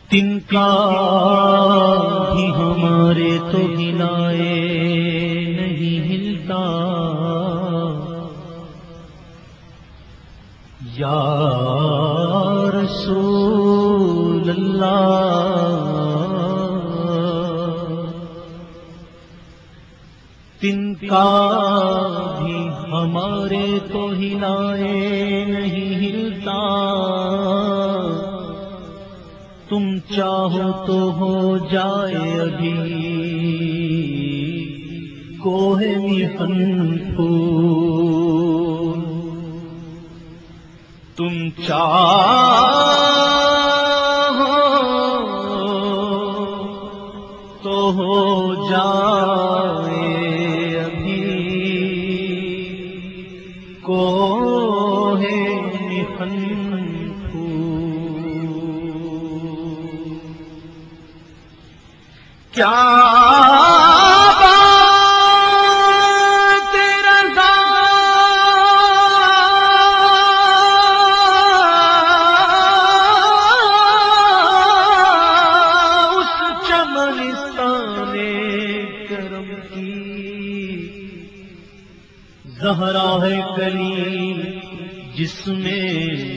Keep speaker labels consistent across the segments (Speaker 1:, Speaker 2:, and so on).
Speaker 1: تنکا بھی ہمارے تو ہلائے نہیں ہلتا، یا رسول اللہ تنکا بھی ہمارے تو ہلائے نہیں ہلتا، تم چاہو تو ہو جائے ابھی کوہ میخن پھول، تم چاہو تو ہو جائے ابھی کوہ میخن کیا بات رضا اس چمنستان کرم کی، زہرا ہے کلی جس میں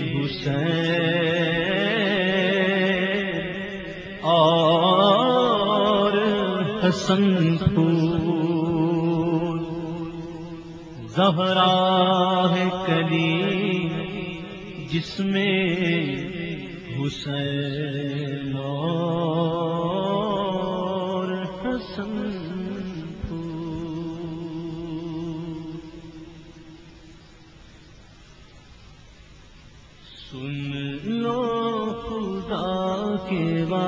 Speaker 1: حسین اور حسن پھول، زہرا ہے کلی جس میں حسین اور حسن پھول، سن لو خدا کے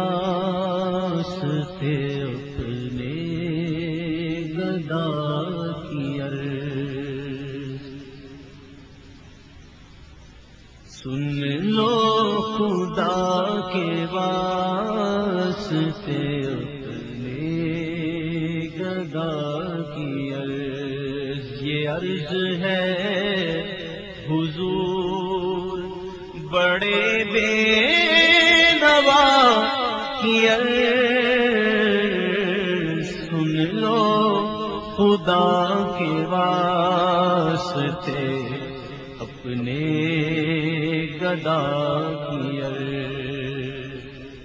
Speaker 1: واسطے اپنے گدا کی عرض، سن لو خدا کے واسطے اپنے گدا کی عرض، یہ عرض ہے حضور بڑے بے نوا کی عرض، سن لو خدا کے واسطے اپنے گدا کی عرض،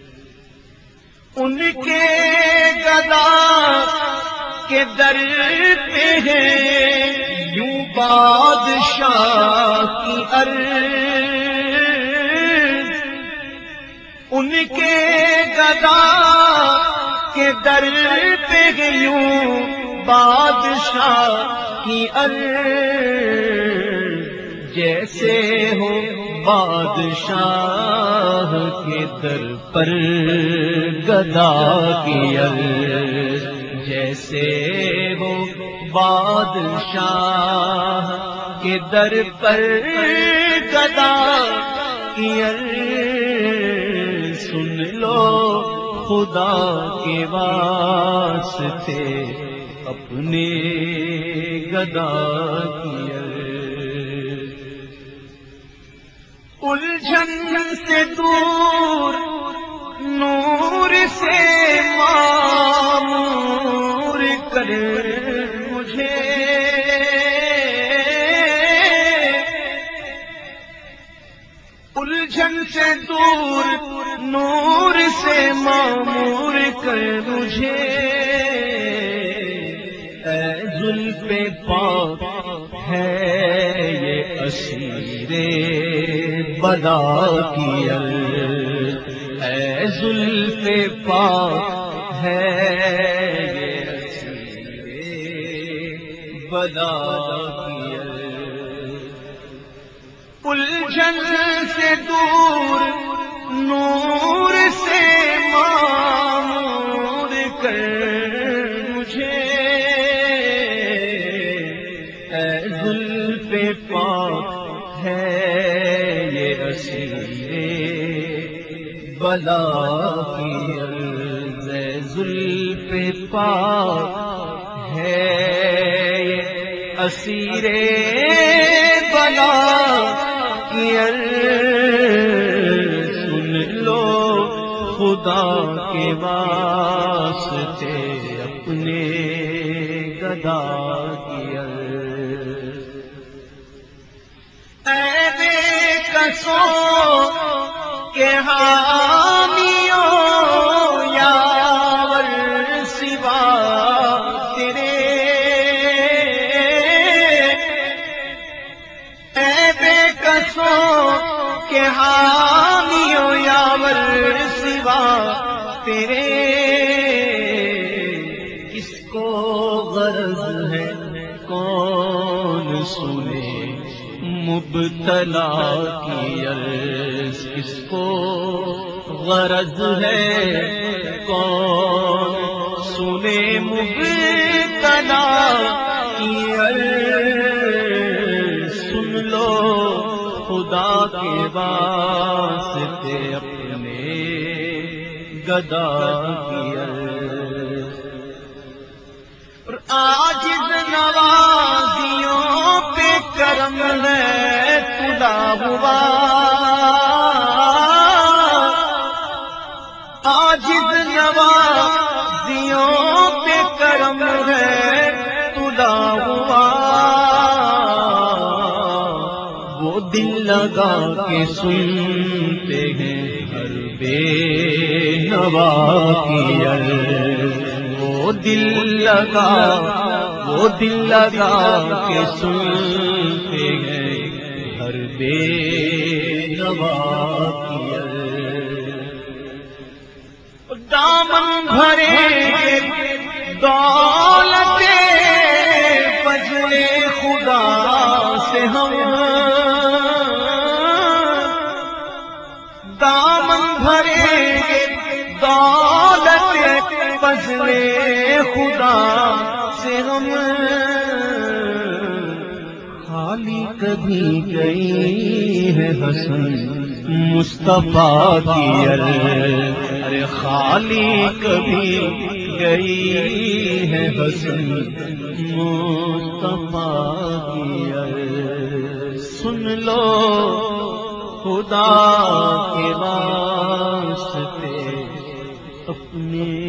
Speaker 1: ان کے گدا کے در پہ ہے یوں بادشاہ کی عرض، ان کے گدا کے در پہ ہے یوں بادشاہ کی عرض، جیسے ہو بادشاہ کے در پر گدا کی عرض، جیسے ہو بادشاہ کے در پر گدا کی عرض، سن لو خدا کے واسطے اپنے گدا کی عرض، الجھن سے دور نور سے معمور کر مجھے، الجھن سے دور نور سے معمور کر مجھے، اے زلف پاک ہے یہ اسیر بدا کی عرض، اے زلف پاک ہے یہ اسیر بدا کی عرض، الجھن سے دور نور سے معمور کر مجھے، اے زلف پاک ہے یہ اسیر بلا کی عرض، اے زلف پاک ہے یہ اسیر بلا کی عرض، سن لو خدا کے واسطے اپنے گدا کی عرض، اے بے کسوں کے حامیوں یاور سوا تیرے، اے بے کسوں کے حامیوں یاور سوا تیرے، کس کو غرض ہے کون سنے مبتلا کی عرض، کس کو غرض ہے کون سنے مبتلا کی عرض، سن لو خدا کے واسطے اپنے گدا کی عرض، اور عاجز نوازیوں پہ کرم ہے تلا ہوا، عاجز نوازیوں پہ کرم ہے تلا ہوا، وہ دل لگا کے سنتے ہیں ہر بے نوا کی عرض، وہ دل لگا کے سنتے ہیں ہر بے نوا کی عرض، دامن بھرے دولت فضل خدا سے ہم، دامن بھرے دولت فضل خدا سے ہم، خالی کبھی گئی ہے حسن مصطفیٰ کی عرض، ارے خالی کبھی گئی ہے حسن مصطفیٰ کی عرض، سن لو خدا کے واسطے اپنے